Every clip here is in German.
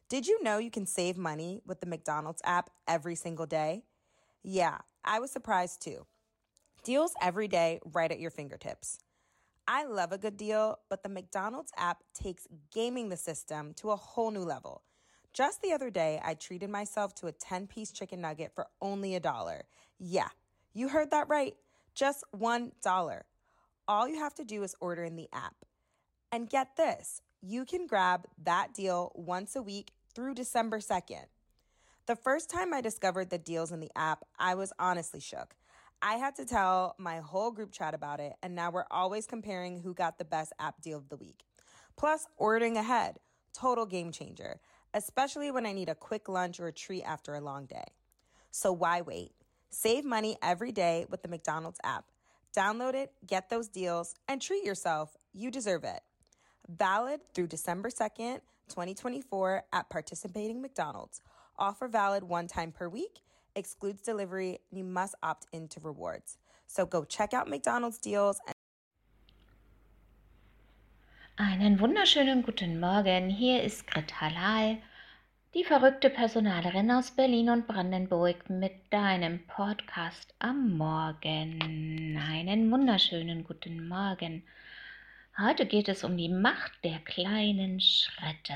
Did you know you can save money with the McDonald's app every single day? Yeah, I was surprised too. Deals every day right at your fingertips. I love a good deal, but the McDonald's app takes gaming the system to a whole new level. Just the other day, I treated myself to a 10-piece chicken nugget for only $1. Yeah, you heard that right. Just $1. All you have to do is order in the app. And get this, you can grab that deal once a week through December 2nd. The first time I discovered the deals in the app, I was honestly shook. I had to tell my whole group chat about it, and now we're always comparing who got the best app deal of the week. Plus, ordering ahead, total game changer, especially when I need a quick lunch or a treat after a long day. So why wait? Save money every day with the McDonald's app. Download it, get those deals, and treat yourself. You deserve it. Valid through December 2nd, 2024 at participating McDonald's. Offer valid one time per week. Excludes delivery. You must opt into rewards. So go check out McDonald's deals. Einen wunderschönen guten Morgen. Hier ist Grit Halal, die verrückte Personalerin aus Berlin und Brandenburg mit deinem Podcast am Morgen. Einen wunderschönen guten Morgen. Heute geht es um die Macht der kleinen Schritte.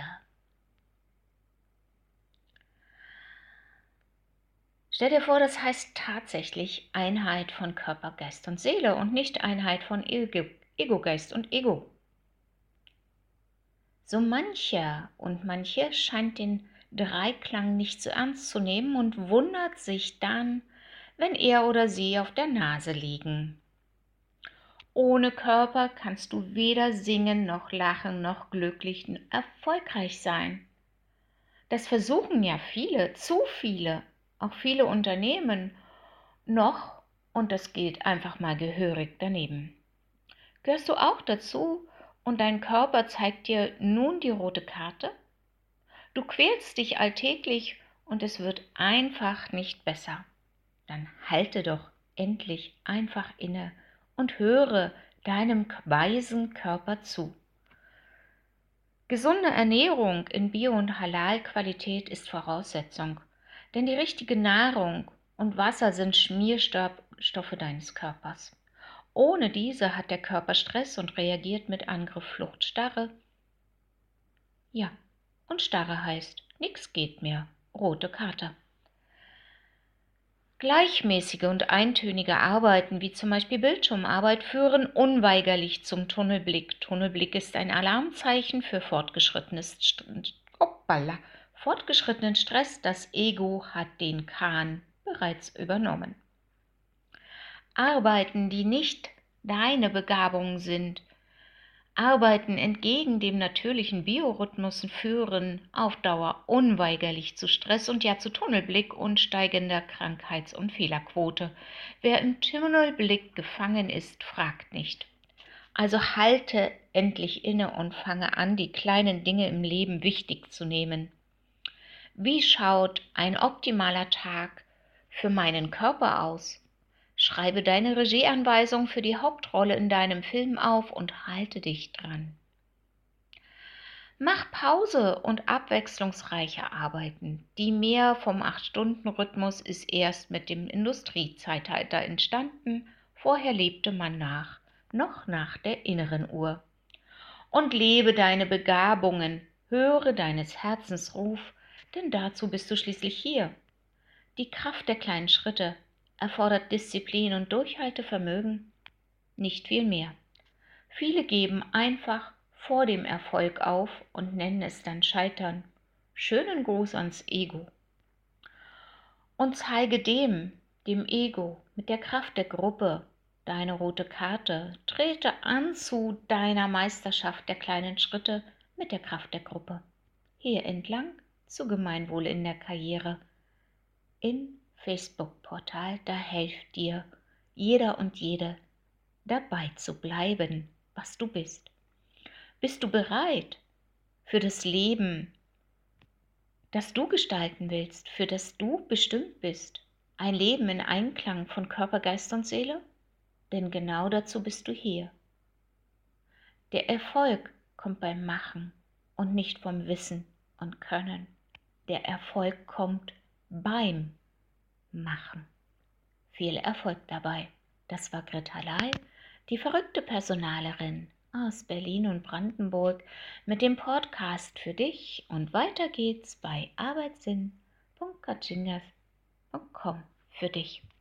Stell dir vor, das heißt tatsächlich Einheit von Körper, Geist und Seele und nicht Einheit von Ego, Geist und Ego. So mancher und manche scheint den Dreiklang nicht so ernst zu nehmen und wundert sich dann, wenn er oder sie auf der Nase liegen. Ohne Körper kannst du weder singen noch lachen noch glücklich und erfolgreich sein. Das versuchen ja viele, zu viele, auch viele Unternehmen noch, und das geht einfach mal gehörig daneben. Gehörst du auch dazu und dein Körper zeigt dir nun die rote Karte? Du quälst dich alltäglich und es wird einfach nicht besser. Dann halte doch endlich einfach inne und höre deinem weisen Körper zu. Gesunde Ernährung in Bio- und Halal-Qualität ist Voraussetzung, denn die richtige Nahrung und Wasser sind Schmierstoffe deines Körpers. Ohne diese hat der Körper Stress und reagiert mit Angriff, Flucht, Starre. Ja, und Starre heißt, nichts geht mehr, rote Karte. Gleichmäßige und eintönige Arbeiten, wie zum Beispiel Bildschirmarbeit, führen unweigerlich zum Tunnelblick. Tunnelblick ist ein Alarmzeichen für fortgeschrittenen Stress. Das Ego hat den Kahn bereits übernommen. Arbeiten, die nicht deine Begabung sind, Arbeiten entgegen dem natürlichen Biorhythmus führen auf Dauer unweigerlich zu Stress und ja zu Tunnelblick und steigender Krankheits- und Fehlerquote. Wer im Tunnelblick gefangen ist, fragt nicht. Also halte endlich inne und fange an, die kleinen Dinge im Leben wichtig zu nehmen. Wie schaut ein optimaler Tag für meinen Körper aus? Schreibe deine Regieanweisung für die Hauptrolle in deinem Film auf und halte dich dran. Mach Pause und abwechslungsreiche Arbeiten. Die Mehr vom 8-Stunden-Rhythmus ist erst mit dem Industriezeitalter entstanden. Vorher lebte man noch nach der inneren Uhr. Und lebe deine Begabungen, höre deines Herzens Ruf, denn dazu bist du schließlich hier. Die Kraft der kleinen Schritte erfordert Disziplin und Durchhaltevermögen, nicht viel mehr. Viele geben einfach vor dem Erfolg auf und nennen es dann Scheitern. Schönen Gruß ans Ego. Und zeige dem Ego, mit der Kraft der Gruppe, deine rote Karte. Trete an zu deiner Meisterschaft der kleinen Schritte mit der Kraft der Gruppe. Hier entlang zu Gemeinwohl in der Karriere. In Facebook-Portal, da hilft dir jeder und jede dabei zu bleiben, was du bist. Bist du bereit für das Leben, das du gestalten willst, für das du bestimmt bist? Ein Leben in Einklang von Körper, Geist und Seele? Denn genau dazu bist du hier. Der Erfolg kommt beim Machen und nicht vom Wissen und Können. Der Erfolg kommt beim Machen. Viel Erfolg dabei. Das war Greta Lahl, die verrückte Personalerin aus Berlin und Brandenburg mit dem Podcast für dich. Und weiter geht's bei arbeitssinn.katschingers.com für dich.